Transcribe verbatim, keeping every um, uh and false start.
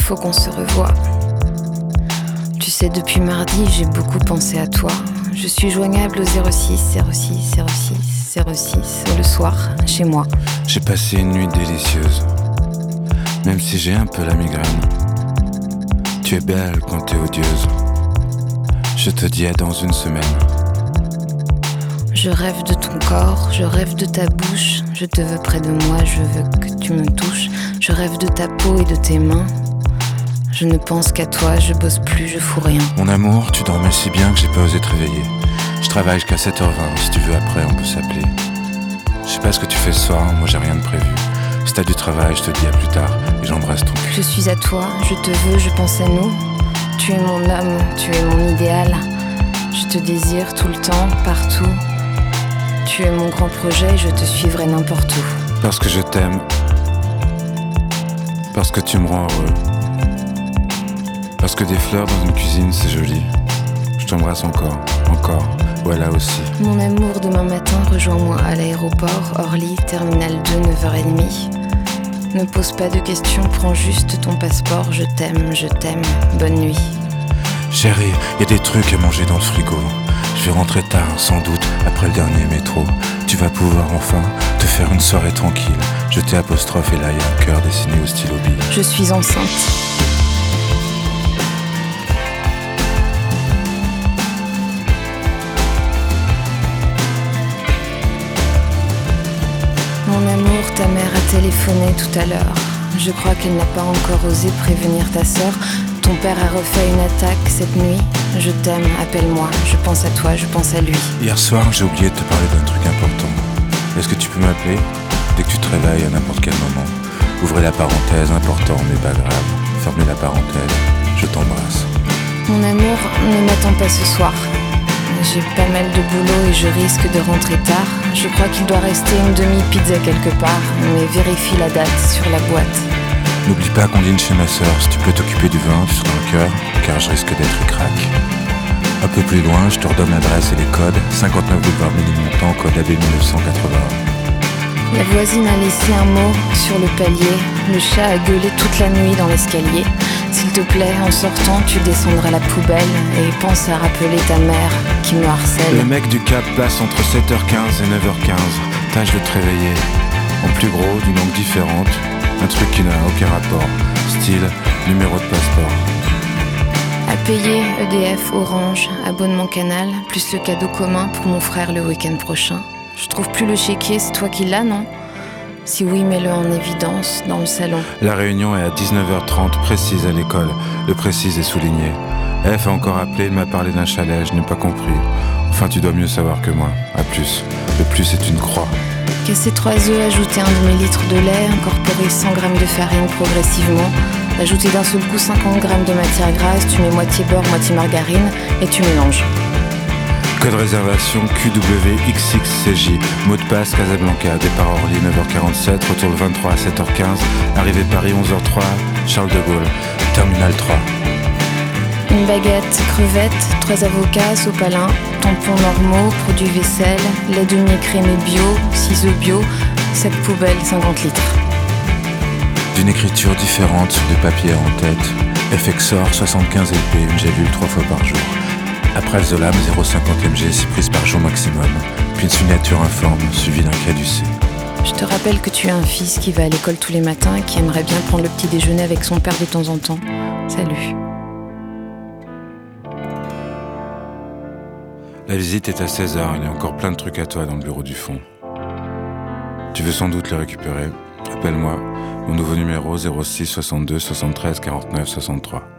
faut qu'on se revoie. Tu sais, depuis mardi, j'ai beaucoup pensé à toi. Je suis joignable au zéro six zéro six zéro six zéro six le soir, chez moi. J'ai passé une nuit délicieuse, même si j'ai un peu la migraine. Tu es belle quand t'es odieuse. Je te dis à dans une semaine. Je rêve de ton corps, je rêve de ta bouche. Je te veux près de moi, je veux que tu me touches. Je rêve de ta peau et de tes mains. Je ne pense qu'à toi, je bosse plus, je fous rien. Mon amour, tu dormais si bien que j'ai pas osé te réveiller. Je travaille jusqu'à sept heures vingt, si tu veux après on peut s'appeler. Je sais pas ce que tu fais ce soir, moi j'ai rien de prévu. Si t'as du travail, je te dis à plus tard et j'embrasse ton cul. Je suis à toi, je te veux, je pense à nous. Tu es mon homme, tu es mon idéal. Je te désire tout le temps, partout. Tu es mon grand projet, je te suivrai n'importe où. Parce que je t'aime. Parce que tu me rends heureux. Parce que des fleurs dans une cuisine, c'est joli. Je t'embrasse encore, encore, ouais là aussi. Mon amour, demain matin, rejoins-moi à l'aéroport, Orly, terminal deux, neuf heures trente. Ne pose pas de questions, prends juste ton passeport. Je t'aime, je t'aime, bonne nuit. Chérie, y a des trucs à manger dans le frigo. Je vais rentrer tard, sans doute, après le dernier métro. Tu vas pouvoir enfin te faire une soirée tranquille. Je t'ai apostrophe et là y a un cœur dessiné au stylo bille. Je suis enceinte. Mon amour, ta mère a téléphoné tout à l'heure. Je crois qu'elle n'a pas encore osé prévenir ta sœur. Ton père a refait une attaque cette nuit. Je t'aime, appelle-moi. Je pense à toi, je pense à lui. Hier soir, j'ai oublié de te parler d'un truc important. Est-ce que tu peux m'appeler dès que tu te réveilles à n'importe quel moment? Ouvrez la parenthèse, important mais pas grave. Fermez la parenthèse, je t'embrasse. Mon amour, ne m'attends pas ce soir. J'ai pas mal de boulot et je risque de rentrer tard. Je crois qu'il doit rester une demi-pizza quelque part, mais vérifie la date sur la boîte. N'oublie pas qu'on dîne chez ma sœur. Si tu peux t'occuper du vin, tu seras un cœur, car je risque d'être crack. Un peu plus loin, je te redonne l'adresse et les codes. cinquante-neuf boulevard Ménilmontant, code A B mille neuf cent quatre-vingts. La voisine a laissé un mot sur le palier. Le chat a gueulé toute la nuit dans l'escalier. S'il te plaît, en sortant, tu descendras la poubelle et pense à rappeler ta mère qui me harcèle. Le mec du Cap passe entre sept heures quinze et neuf heures quinze. Tâche de te réveiller. En plus gros, d'une langue différente. Un truc qui n'a aucun rapport. Style, numéro de passeport. À payer, E D F, Orange, abonnement Canal, plus le cadeau commun pour mon frère le week-end prochain. Je trouve plus le chéquier, c'est toi qui l'as, non? Si oui, mets-le en évidence dans le salon. La réunion est à dix-neuf heures trente, précise à l'école. Le précise est souligné. F a encore appelé, il m'a parlé d'un chalet, je n'ai pas compris. Enfin, tu dois mieux savoir que moi. À plus. Le plus est une croix. Casser trois œufs, ajouter un demi-litre de lait, incorporer cent grammes de farine progressivement, ajouter d'un seul coup cinquante grammes de matière grasse, tu mets moitié beurre, moitié margarine et tu mélanges. Code réservation Q W X X C J. Mot de passe Casablanca. Départ Orly neuf heures quarante-sept. Retour le vingt-trois à sept heures quinze. Arrivée Paris onze heures trois. Charles de Gaulle. Terminal trois. Une baguette, crevettes, trois avocats, sopalin, tampons normaux, produits vaisselle, lait demi-écrémé bio, ciseaux bio, sac poubelle cinquante litres. D'une écriture différente sur du papier en tête. F X O R soixante-quinze L P, une gélule trois fois par jour. Après le Zolam, zéro virgule cinquante milligrammes, six prises par jour maximum. Puis une signature informe, suivie d'un caducé. Je te rappelle que tu as un fils qui va à l'école tous les matins et qui aimerait bien prendre le petit déjeuner avec son père de temps en temps. Salut. La visite est à seize heures, il y a encore plein de trucs à toi dans le bureau du fond. Tu veux sans doute les récupérer. Appelle-moi, mon nouveau numéro zéro six soixante-deux soixante-treize quarante-neuf soixante-trois.